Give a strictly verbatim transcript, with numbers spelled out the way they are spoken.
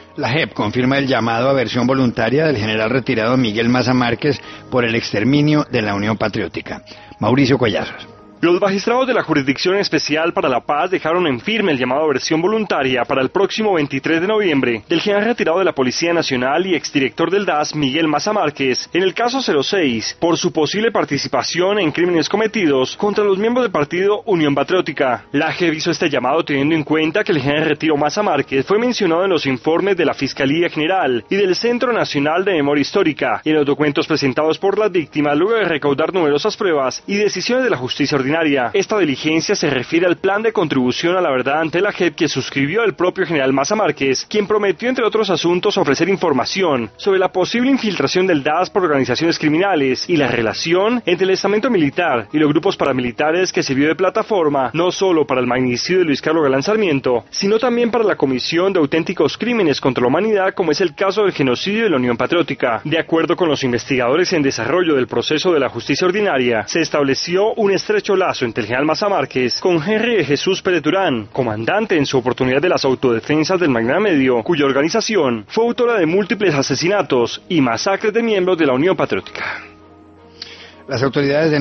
La J E P confirma el llamado a versión voluntaria del general retirado Miguel Maza Márquez por el exterminio de la Unión Patriótica. Mauricio Collazos. Los magistrados de la Jurisdicción Especial para la Paz dejaron en firme el llamado a versión voluntaria para el próximo veintitrés de noviembre del general retirado de la Policía Nacional y exdirector del D A S, Miguel Maza Márquez, en el caso cero seis, por su posible participación en crímenes cometidos contra los miembros del partido Unión Patriótica. La J E P hizo este llamado teniendo en cuenta que el general retiro Maza Márquez fue mencionado en los informes de la Fiscalía General y del Centro Nacional de Memoria Histórica y en los documentos presentados por las víctimas luego de recaudar numerosas pruebas y decisiones de la justicia ordinaria. Esta diligencia se refiere al plan de contribución a la verdad ante la J E P que suscribió el propio general Maza Márquez, quien prometió, entre otros asuntos, ofrecer información sobre la posible infiltración del D A S por organizaciones criminales y la relación entre el estamento militar y los grupos paramilitares que sirvió de plataforma no solo para el magnicidio de Luis Carlos Galán Sarmiento, sino también para la comisión de auténticos crímenes contra la humanidad, como es el caso del genocidio de la Unión Patriótica. De acuerdo con los investigadores en desarrollo del proceso de la justicia ordinaria, se estableció un estrecho lazo entre el general Maza Márquez con Henry de Jesús Pérez Durán, comandante en su oportunidad de las autodefensas del Magdalena Medio, cuya organización fue autora de múltiples asesinatos y masacres de miembros de la Unión Patriótica. Las autoridades de